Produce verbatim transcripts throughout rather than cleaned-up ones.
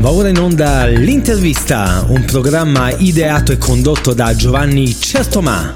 Va ora in onda L'Intervista, un programma ideato e condotto da Giovanni Certomà.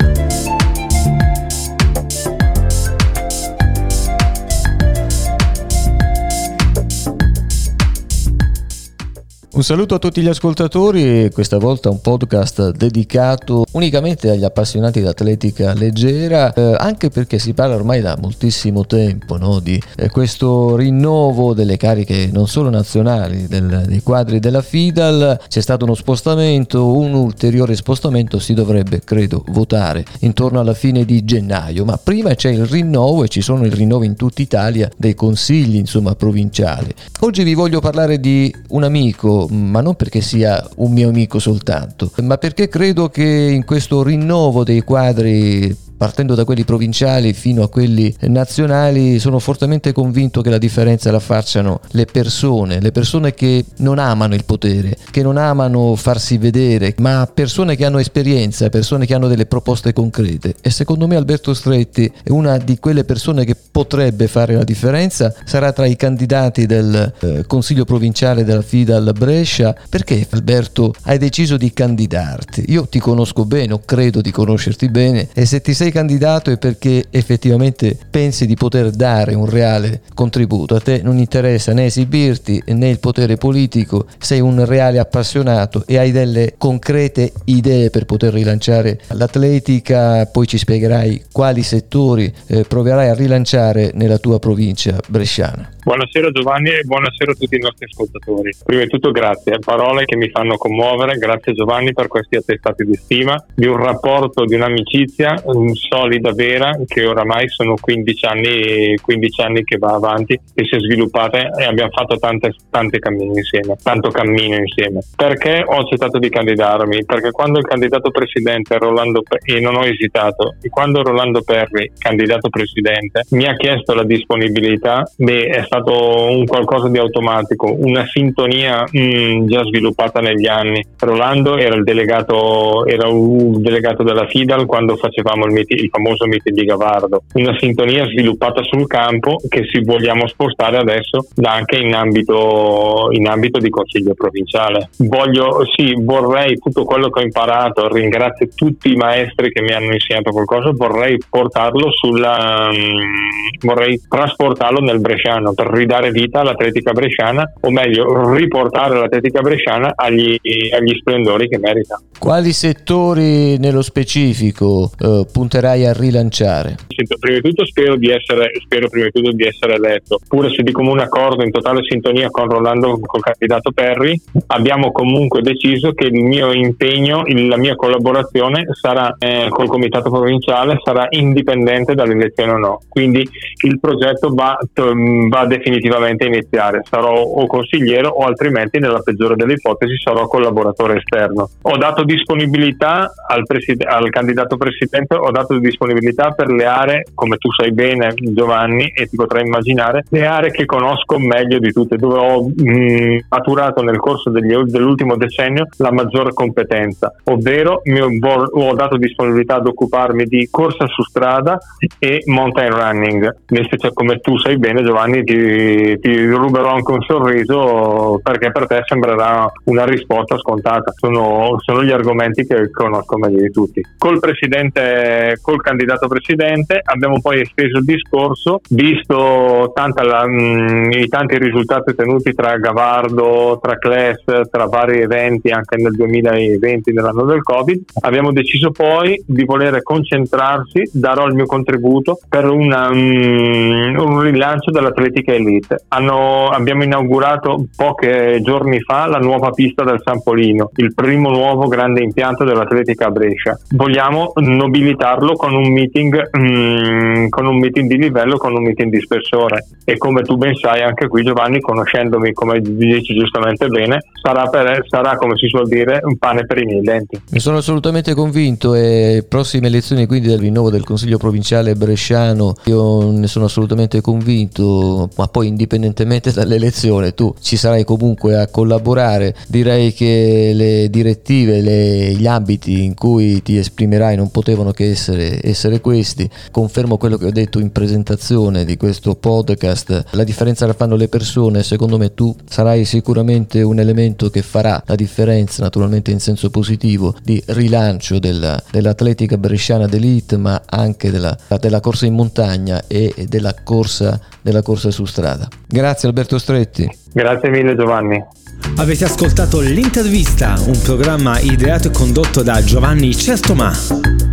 Un saluto a tutti gli ascoltatori, questa volta un podcast dedicato unicamente agli appassionati d'atletica leggera, eh, anche perché si parla ormai da moltissimo tempo, no, di eh, questo rinnovo delle cariche non solo nazionali, del, dei quadri della FIDAL. C'è stato uno spostamento, un ulteriore spostamento si dovrebbe, credo, votare intorno alla fine di gennaio, ma prima c'è il rinnovo e ci sono i rinnovi in tutta Italia dei consigli, insomma, provinciali. Oggi vi voglio parlare di un amico, ma non perché sia un mio amico soltanto, ma perché credo che in questo rinnovo dei quadri, partendo da quelli provinciali fino a quelli nazionali, sono fortemente convinto che la differenza la facciano le persone, le persone che non amano il potere, che non amano farsi vedere, ma persone che hanno esperienza, persone che hanno delle proposte concrete. E secondo me Alberto Stretti è una di quelle persone che potrebbe fare la differenza. Sarà tra i candidati del eh, Consiglio Provinciale della FIDAL Brescia. Perché, Alberto, hai deciso di candidarti? Io ti conosco bene, o credo di conoscerti bene, e se ti sei candidato è perché effettivamente pensi di poter dare un reale contributo. A te non interessa né esibirti né il potere politico, sei un reale appassionato e hai delle concrete idee per poter rilanciare l'atletica. Poi ci spiegherai quali settori eh, proverai a rilanciare nella tua provincia bresciana. Buonasera Giovanni e buonasera a tutti i nostri ascoltatori. Prima di tutto grazie, parole che mi fanno commuovere. Grazie Giovanni per questi attestati di stima, di un rapporto, di un'amicizia um, solida, vera, che oramai sono quindici anni, quindici anni che va avanti, che si è sviluppata e abbiamo fatto tante, tante cammini insieme, tanto cammino insieme. Perché ho accettato di candidarmi? Perché quando il candidato presidente Rolando Perri, e non ho esitato, e quando Rolando Perri, candidato presidente, mi ha chiesto la disponibilità, beh, è stato un qualcosa di automatico, una sintonia mh, già sviluppata negli anni. Rolando era il delegato, era un delegato della FIDAL quando facevamo il, meeting, il famoso meeting di Gavardo, una sintonia sviluppata sul campo che si vogliamo spostare adesso anche in ambito, in ambito di consiglio provinciale. Voglio, sì, vorrei tutto quello che ho imparato, ringrazio tutti i maestri che mi hanno insegnato qualcosa, vorrei portarlo sulla, um, vorrei trasportarlo nel bresciano, per ridare vita all'atletica bresciana, o meglio riportare l'atletica bresciana agli, agli splendori che merita. Quali settori nello specifico eh, punterai a rilanciare? Prima di tutto spero di essere spero prima di tutto di essere eletto, pure se di comune accordo, in totale sintonia con Rolando, col candidato Perri. Abbiamo comunque deciso che il mio impegno, il, la mia collaborazione sarà eh, col comitato provinciale sarà indipendente dall'elezione o no, quindi il progetto va, va definitivamente a iniziare. Sarò o consigliere o altrimenti, nella peggiore delle ipotesi, sarò collaboratore esterno. Ho dato disponibilità al, preside- al candidato presidente, ho dato disponibilità per le aree, come tu sai bene Giovanni, e ti potrai immaginare, le aree che conosco meglio di tutte, dove ho mh, maturato nel corso degli, dell'ultimo decennio la maggiore competenza, ovvero mi ho, ho dato disponibilità ad occuparmi di corsa su strada e mountain running. Invece, come tu sai bene Giovanni, ti, ti ruberò anche un sorriso, perché per te sembrerà una risposta scontata. Sono, sono gli argomenti che conosco meglio di tutti. Col presidente, col candidato presidente abbiamo poi esteso il discorso, visto tanta la, mh, i tanti risultati ottenuti tra Gavardo, tra Class, tra vari eventi anche nel duemilaventi, nell'anno del Covid. Abbiamo deciso poi di voler concentrarsi, darò il mio contributo per una, mh, un rilancio dell'atletica elite. Hanno, abbiamo inaugurato pochi giorni fa la nuova pista del Sampolino, il primo nuovo grande impianto dell'atletica a Brescia. Vogliamo nobilitarlo con un meeting mh, con un meeting di livello, con un meeting di spessore, e come tu ben sai anche qui Giovanni, conoscendomi come dici giustamente bene, sarà, per, sarà come si suol dire un pane per i miei denti. Ne sono assolutamente convinto, e prossime elezioni quindi del rinnovo del Consiglio Provinciale bresciano, io ne sono assolutamente convinto, ma poi indipendentemente dall'elezione tu ci sarai comunque a collaborare. Direi che le direttive, le, gli ambiti in cui ti esprimerai non potevano che essere, essere questi. Confermo quello che ho detto in presentazione di questo podcast: la differenza la fanno le persone. Secondo me tu sarai sicuramente un elemento che farà la differenza, naturalmente in senso positivo, di rilancio della, dell'atletica bresciana d'elite, ma anche della, della corsa in montagna e della corsa, della corsa su strada. Grazie Alberto Stretti. Grazie mille Giovanni. Avete ascoltato L'Intervista, un programma ideato e condotto da Giovanni Certomà.